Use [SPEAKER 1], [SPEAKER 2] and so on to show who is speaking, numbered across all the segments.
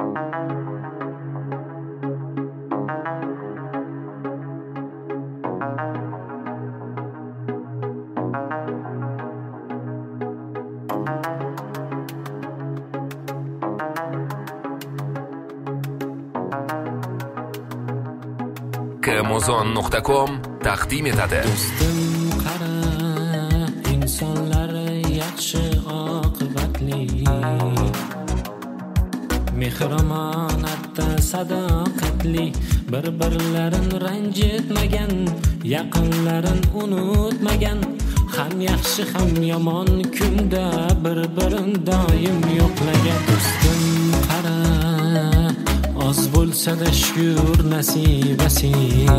[SPEAKER 1] Kmozon.com taqdim etadi.
[SPEAKER 2] Do'stim qara, insonlar yaxshi oqibatli, mehrimonatda sadoqatli, bir-birlarin ranjitmagan, yaqinlarin unutmagan, ham yaxshi ham yomon kunda bir-birin doim yo'qlagan. Do'stim qara, oz bo'lsa-da shukr nasibasi,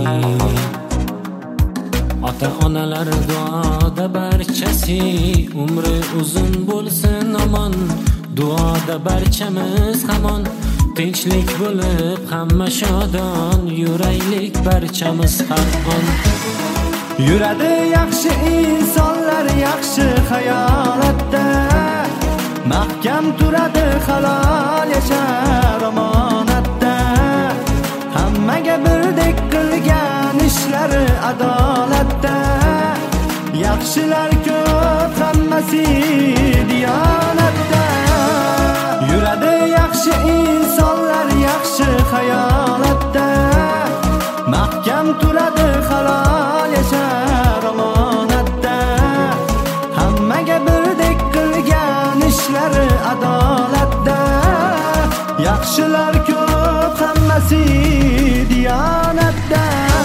[SPEAKER 2] ota-onalar duoda barchasi, umri uzun bo'lsin omon, duoda barchamiz hamon, tinchlik bo'lib hamma shodon, yuraylik barchamiz har on.
[SPEAKER 3] Yuradi yaxshi insonlar yaxshi hayolatda, mahkam turadi halol yashar omonatda, hammaga birdek qilgan ishlari adolatda, yaxshilar ko'p hammasi diyonatda. Yuradi yaxshi insonlar yaxshi hayolatda, mahkam turadi halol yashar omonatda, hammaga birdek qilgan ishlari adolatda, yaxshilar ko'p hammasi diyonatda.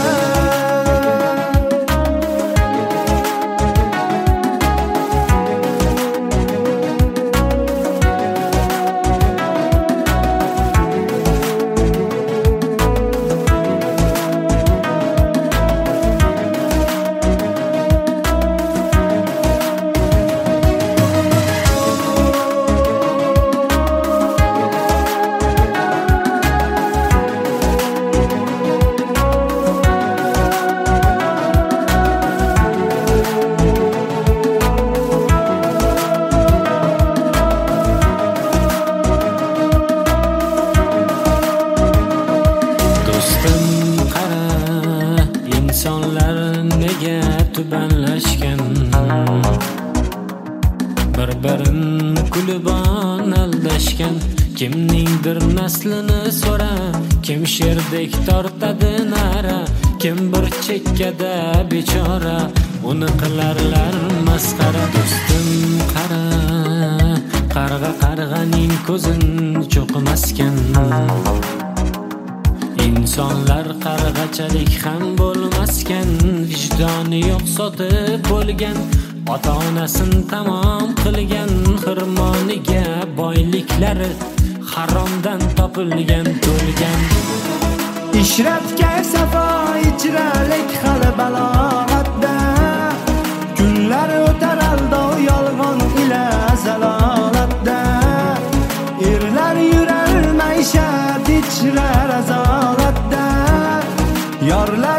[SPEAKER 2] İnsanlar nega tubanlashgan, bir-birin kulib aldashgan, kimningdir naslini so'ra, kim sherdek tortadi nara, kim bir chekkada bechora, uni qilarlar masxara. Do'stim qara, qarg'aning ko'zin cho'qmaskan, insonlar qarg'achalik ham bo'lmaskan, vijdoni yo'q sotib bo'lgan, ota-onasin tamom qilgan, xirmoniga boyliklari haromdan topilgan to'lgan.
[SPEAKER 3] Ishratga safo ijralik hali balog'atda, kunlar o'tar aldov yolg'on ila zalolatda, erlar yurar maishat ichrar azolatda, yorlar